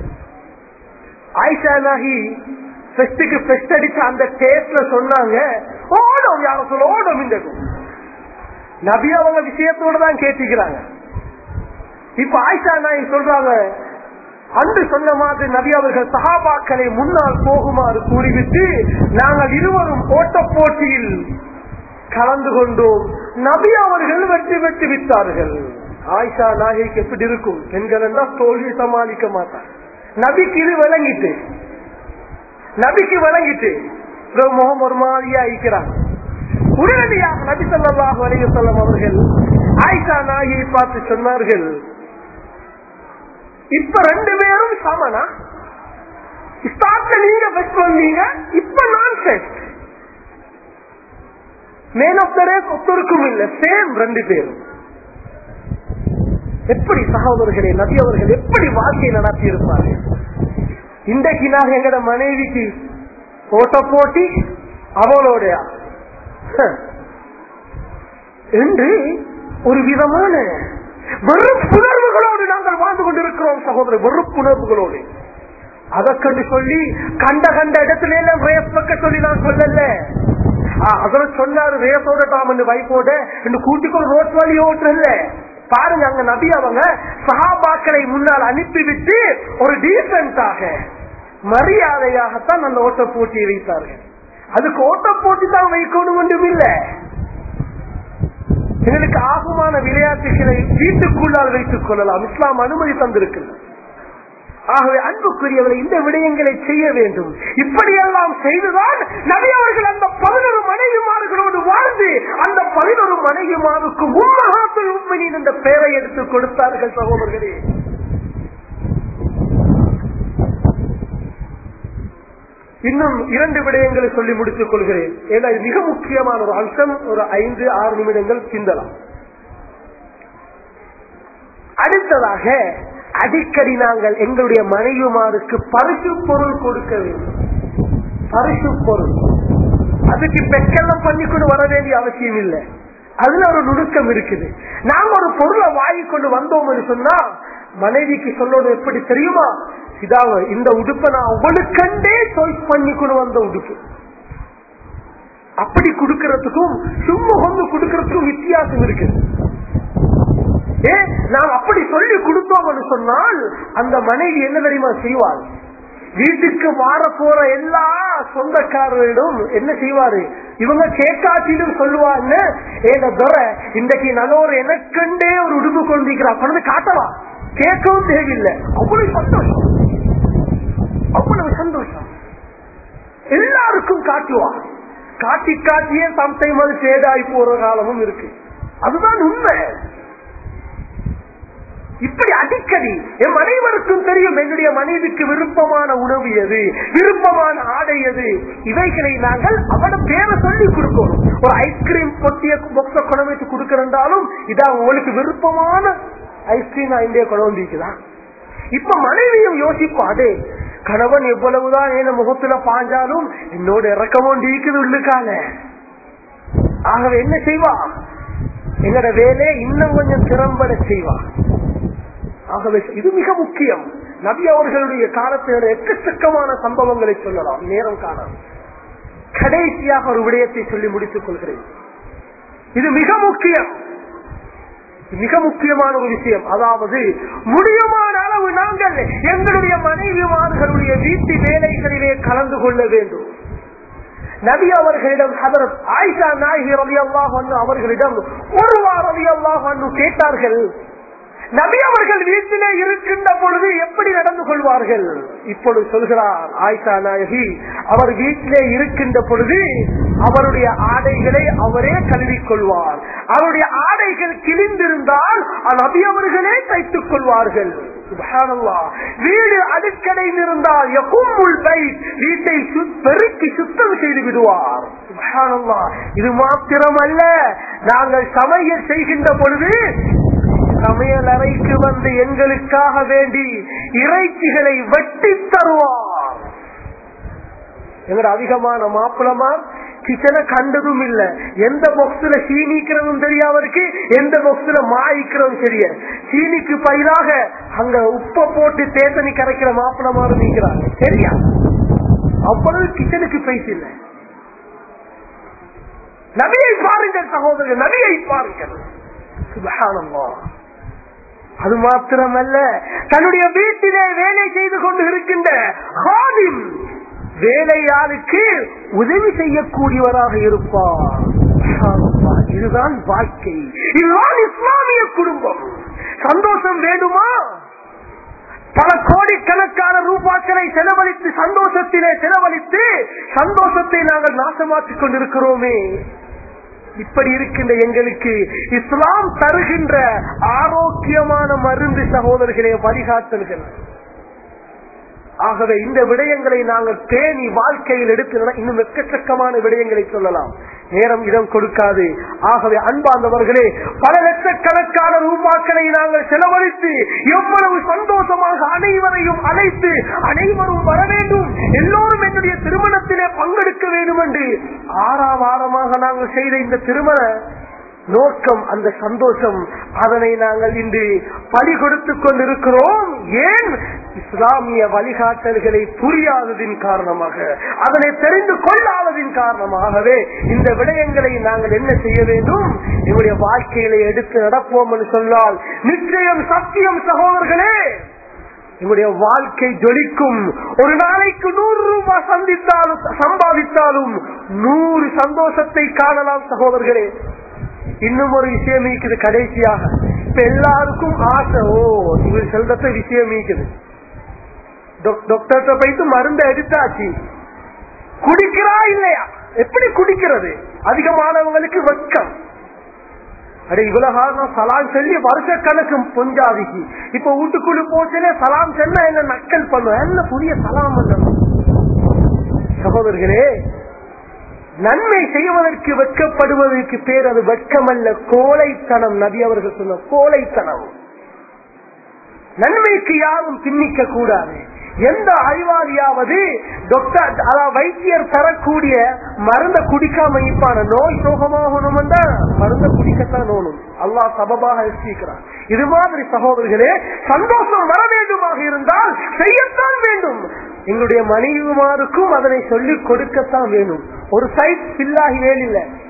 ஆயிஷா நாயகி பெஸ்டுக்கு பெஸ்ட் அடிச்ச அந்த டேஸ்ட்ல சொன்னாங்க, ஓடும், யாரும் சொல்ல ஓடும். இன்றைக்கும் நபி அவங்க விஷயத்தோட தான் கேட்டுக்கிறாங்க. இப்ப ஆயிஷா நாயகி சொல்றாங்க, அன்று சொன்ன மாதிரி நபி அவர்கள் சஹாபாக்களை முன்னால் போகுமாறு கூறிவிட்டு நாங்கள் இருவரும் ஓட்ட போட்டியில் கலந்து கொண்டோம். நபி அவர்கள் வெற்றி பெற்று விட்டார்கள். ஆயிஷா நாயகிக்கு எப்படி இருக்கும்? பெண்கள் என்றால் தோல்வி சமாளிக்க மாட்டார். நபிக்கு இது விளங்கிட்டு, முகம் ஒரு மாதிரியா இருக்கிறாங்க. உடனடியாக நபி ஸல்லல்லாஹு அலைஹி வஸல்லம் அவர்கள் ஆயிஷா நாயகியை பார்த்து சொன்னார்கள், இப்ப 2 பேரும் சமனா? ஸ்டார்ட்ல நீங்க பெஸ்ட் வந்தீங்க, இப்ப நான் best. Man of the race ஒருத்தருக்கும் இல்ல, சேம் 2 பேரும். எப்படி சகோதரர்களே, நபி அவர்கள் எப்படி வாழ்க்கையை நடத்தி இருப்பார்கள்? இன்றைக்கு நாங்க எங்கட மனைவிக்கு ஓட்ட போட்டி அவளோட என்று ஒரு விதமான வெறுப்புணர்வுகளோடு நாங்கள் வாழ்ந்து கொண்டிருக்கிறோம் சகோதரர். வெறுப்புணர்வுகளோடு அதற்கென்று சொல்லி கண்ட இடத்துல எல்லாம் ரேஸ் பக்க சொல்லி நான் சொல்லல. அதுல சொன்னாரு ரேஸோட டாம் வைப்போட கூட்டிக்கொண்டு ரோட் வழி ஓட்டுறல்ல. பாருங்க, அங்க நபி அவங்க சஹாபாக்களை முன்னால் அனுப்பிவிட்டு ஒரு டீசென்டாக மரியாதையாகத்தான் அந்த ஓட்ட போட்டியை வைத்தார்கள். அதுக்கு ஓட்ட போட்டி தான் வைக்கணும் ஒன்றும் இல்லை. எங்களுக்கு ஆகுமான விளையாட்டுகளை வீட்டுக்குள்ளால் வைத்துக் கொள்ளலாம். இஸ்லாம் அனுமதி தந்திருக்கிறது. ஆகவே அன்புக்குரியவரை இந்த விடயங்களை செய்ய வேண்டும். இப்படியெல்லாம் செய்துதான் நபி அவர்கள் அந்த 11 மனைவிமார்களோடு வாழ்ந்து அந்த 11 மனைவிமாருக்கு உம்மஹாத்துல் முஃமினீன் என்ற பெயரை எடுத்துக் கொடுத்தார்கள். சகோதரர்களே, இன்னும் 2 விடயங்களை சொல்லி முடித்துக் கொள்கிறேன். ஏன்னா இது மிக முக்கியமான ஒரு அம்சம். ஒரு 5-6 நிமிடங்கள் சிந்தலாம். அடுத்ததாக, அடிக்கடி நாங்கள் எங்களுடைய மனைவிமாருக்கு பரிசு பொருள் கொடுக்க வேண்டும். பரிசு பொருள் அதுக்கு பெக்கெல்லாம் பண்ணிக்கொண்டு வர வேண்டிய அவசியம் இல்லை. அதுல ஒரு நுணுக்கம் இருக்குது. நாங்க ஒரு பொருளை வாங்கி கொண்டு வந்தோம் சொன்னா மனைவிக்கு சொல்லணும். எப்படி தெரியுமா? இதாவ இந்த உடுப்பை நான் உங்களுக்கண்டே சாய்ஸ் பண்ணி கொண்டு வந்த உடுப்பு. அப்படி கொடுக்கறதுக்கும் சும்மா வந்து கொடுக்கறதுக்கும் வித்தியாசம் இருக்குது. நாம் அப்படி சொல்லி கொடுத்தோம் சொன்னால் அந்த மனைவி என்ன தெரியுமா செய்வாள்? வீட்டுக்கு மாற போற எல்லா சொந்தக்காரர்களிடம் என்ன செய்வாரு, இவங்க கேட்காட்டிலும் சொல்லுவாங்க, ஏத துறை இன்றைக்கு நல்லோரு எனக்கண்டே ஒரு உடுப்பு கொண்டிருக்கிறா, கொண்டு காட்டவா, கேட்கவும் தேவையில்லை. அவ்வளவு சந்தோஷம், அவ்வளவு சந்தோஷம். எல்லாருக்கும் காட்டுவா. காட்டி காட்டியே சம்டைம் அது சேதாய் போற காலமும் இருக்கு. அதுதான் உண்மை. இப்படி அடிக்கடி என் அனைவருக்கும் தெரியும், என்னுடைய மனைவிக்கு விருப்பமான உணவு எது, விருப்பமான ஆடை எது, இவைகளை நாங்கள் அவட பேரை சொல்லி கொடுக்கணும். ஒரு ஐஸ்கிரீம் பொட்டிய பொக்ஸ கொண்டு வச்சு கொடுக்கறாலும் இதான் உங்களுக்கு விருப்பமான ஐஸ்கிரீம் இந்திய கொண்டு. இப்ப மனைவியும் யோசிப்பாடே, கணவன் எவ்வளவுதான் என் முகத்துல பாஞ்சாலும் என்னோட இறக்கமும் நீக்குது உள்ளுக்கால. ஆகவே என்ன செய்வா, எங்கட வேலையை இன்னும் கொஞ்சம் திறம்பட செய்வா. ஆகவே இது மிக முக்கியம். நபி அவர்களுடைய காலத்தில் எக்கச்சக்கமான சம்பவங்களை சொல்லலாம், நேரம் காணாம். கடைசியாக ஒரு விடயத்தை சொல்லி முடித்துக் கொள்கிறேன். இது மிக முக்கியம், மிக முக்கியமான ஒரு விஷயம். அதாவது முடியுமான அளவு நாங்கள் எங்களுடைய மனைவிமார்களுடைய வீட்டு வேலைகளிலே கலந்து கொள்ள வேண்டும். நபி அவர்களிடம் ஹதரத் ஆயிஷா நாயகி ரலியல்லாஹு அன்ஹா அவர்களிடம் உர்வா ரலியல்லாஹு அன்ஹு கேட்டார்கள், நபி அவர்கள் வீட்டிலே இருக்கின்ற பொழுது எப்படி நடந்து கொள்வார்கள்? இப்பொழுது சொல்கிறார் ஆயிஷா நாயகி, அவர் வீட்டிலே இருக்கின்ற பொழுது அவருடைய ஆடைகளை அவரே கழுவிக் கொள்வார். அவருடைய ஆடைகள் கிழிந்திருந்தால் நபி அவர்களே தைத்துக் கொள்வார்கள். சுப்ஹானல்லாஹ். வீடு அடுக்கடையில் இருந்தால் யகும்முல் பைத், வீட்டை பெருக்கி சுத்தம் செய்து விடுவார். சுப்ஹானல்லாஹ். இது மாத்திரமல்ல, நாங்கள் சமையல் செய்கின்ற பொழுது சமையல் அறைக்கு வந்து எங்களுக்காக வேண்டி இறைச்சிகளை வெட்டி தருவார். எங்கட அதிகமான மாப்பிளமார் கிச்சனை கண்டதும் இல்ல, எந்த பாக்ஸ்ல சீனிக்கிறதும் தெரியாதவருக்கு, எந்த பாக்ஸ்ல மாய்க்கிறதும் தெரிய, சீனிக்கு பயிராக அங்க உப்ப போட்டு தேத்தனி கரைக்கிற மாப்பிளமாரும் நீக்கிறாங்க, சரியா? அவ்வளவு கிச்சனுக்கு பைசு இல்லை. நபியை பாருங்கள் சகோதரர்கள், நபியை பாருங்கள். சுப்ஹானல்லாஹ். அது மாத்திரமல்ல, தன்னுடைய வீட்டிலே வேலை செய்து கொண்டு இருக்கின்ற ஹாதிம், வேலையாளுக்கு உதவி செய்யக்கூடியவராக இருப்பார். இதுதான் வாழ்க்கை, இதுதான் இஸ்லாமிய குடும்பம். சந்தோஷம் வேண்டுமா? பல கோடிக்கணக்கான ரூபாய்களை செலவழித்து சந்தோஷத்திலே செலவழித்து சந்தோஷத்தை நாங்கள் நாசமாக்கிக் கொண்டிருக்கிறோமே. இப்படி இருக்கின்ற எங்களுக்கு இஸ்லாம் தருகின்ற ஆரோக்கியமான மருந்து சகோதரர்களே, வழிகாட்டல்கள். ஆகவே இந்த விடயங்களை நாங்கள் பேணி வாழ்க்கையில் எடுத்து இன்னும் எக்கச்சக்கமான விடயங்களை சொல்லலாம், நேரம் இடம் கொடுக்காது. ஆகவே அன்பார்ந்தவர்களே, பல லட்சக்கணக்கான ரூபாய்களை நாங்கள் செலவழித்து எவ்வளவு சந்தோஷமாக அனைவரையும் அழைத்து அனைவரும் வர வேண்டும், எல்லோரும் என்னுடைய திருமணத்திலே பங்கெடுக்க வேண்டும் என்று ஆறாவாரமாக நாங்கள் செய்த இந்த திருமண நோக்கம், அந்த சந்தோஷம், அதனை நாங்கள் இன்று பலி கொடுத்துக் கொண்டிருக்கிறோம். ஏன்? இஸ்லாமிய வழிகாட்டல்களை புரியாததின் காரணமாக, அதனை தெரிந்து கொள்ளாததின் காரணமாகவே இந்த விடயங்களை நாங்கள் என்ன செய்ய வேண்டும், எங்களுடைய வாழ்க்கையில எடுத்து நடப்போம் என்று சொன்னால் நிச்சயம் சத்தியம் சகோதரர்களே, எங்களுடைய வாழ்க்கை ஜொலிக்கும். ஒரு நாளைக்கு 100 ரூபாய் சம்பாதித்தாலும் 100 சந்தோஷத்தை காணலாம் சகோதரர்களே. இன்னும் ஒரு விஷயம் இருக்குது கடைசியாக. இப்ப எல்லாருக்கும் ஆசை, இவர் செல்றத விஷயம் இருக்குது, டாக்டர்கிட்ட போயிட்டு மருந்தை எடுத்தாச்சு, குடிக்கிறா இல்லையா? எப்படி குடிக்கிறது? அதிகமானவங்களுக்கு வெட்கம். அடே இவ்வளவு சலாம் சொல்லி வருஷக்கணக்கு பொஞ்சாதிக்கு, இப்ப வீட்டுக்குள்ள போச்சுனே சலாம் சொன்னா என்ன நக்கல் பண்ணுவோம், என்ன புதிய சலாம் பண்ணணும். சகோதரர்களே, நன்மை செய்வதற்கு வெட்கப்படுவதற்கு பேர் அது வெட்கமல்ல, கோழைத்தனம். நபி அவர்கள் சொன்ன கோழைத்தனம். நன்மைக்கு யாரும் பின்னிக்க கூடாது. எந்த அறிவாளியாவது டாக்டர் வைத்தியர் தரக்கூடிய மருந்த குடிக்காம இருப்பான, நோய் சோகமாகணும் என்றால் மருந்த குடிக்கத்தான் நோனும். அல்லாஹ் சபபாக யோசிக்கிறான். இது மாதிரி சகோதரர்களே, சந்தோஷம் வர வேண்டுமாக இருந்தால் செய்யத்தான் வேண்டும். எங்களுடைய மனைவிமாருக்கும் அதனை சொல்லிக் கொடுக்கத்தான் வேணும். ஒரு சைட் பில்லாகி வேலில்லை,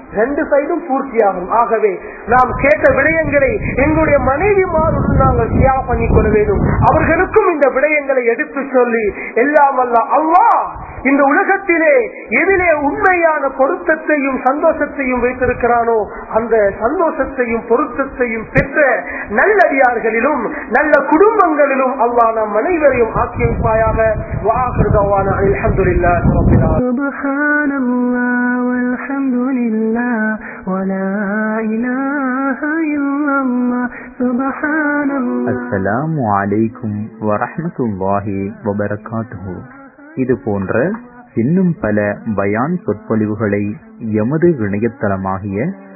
ரெண்டு சைடும் பூர்த்தியாகும். ஆகவே நாம் கேட்ட விடயங்களை எங்களுடைய மனைவிமாருடன் நாங்கள் ஷேர் பண்ணிக் கொள்ள வேண்டும். அவர்களுக்கும் இந்த விடயங்களை எடுத்து சொல்லி எல்லாம் வல்ல அல்லாஹ் இந்த உலகத்திலே எதிலே உண்மையான பொருத்தத்தையும் சந்தோஷத்தையும் வைத்திருக்கிறானோ அந்த சந்தோஷத்தையும் பொருத்தத்தையும் பெற்ற நல்லடியார்களிலும் நல்ல குடும்பங்களிலும் அல்லாஹ் நம் அனைவரையும் ஆக்கி வைப்பாயாக. வஆகிரு தஅவானா அல்ஹம்துலில்லாஹி ரப்பில் ஆலமீன். சுப்ஹானல்லாஹ் வல்ஹம்துலில்லாஹ் வலா இலாஹா இல்லல்லாஹ் சுப்ஹானல்லாஹ். அஸ்ஸலாமு அலைக்கும் வரஹ்மத்துல்லாஹி வபரகாத்துஹு. இது போன்ற இன்னும் பல பயான் சொற்பொழிவுகளை எமது இணையதளமாகிய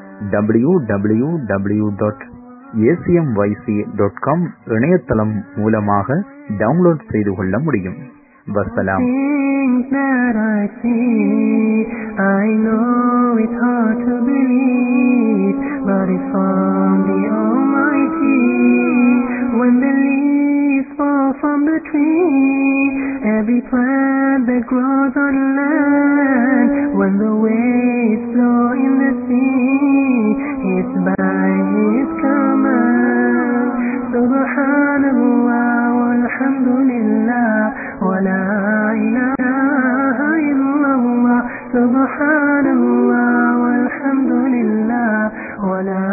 www.acmyc.com இணையதளம் மூலமாக டவுன்லோட் செய்து கொள்ள முடியும். வஸ்ஸலாம். Fall from the tree, every plant that grows on land, when the waves flow in the sea, it's by His command. Subhanallah walhamdulillah wa la ilaha illallah. Subhanallah walhamdulillah wa la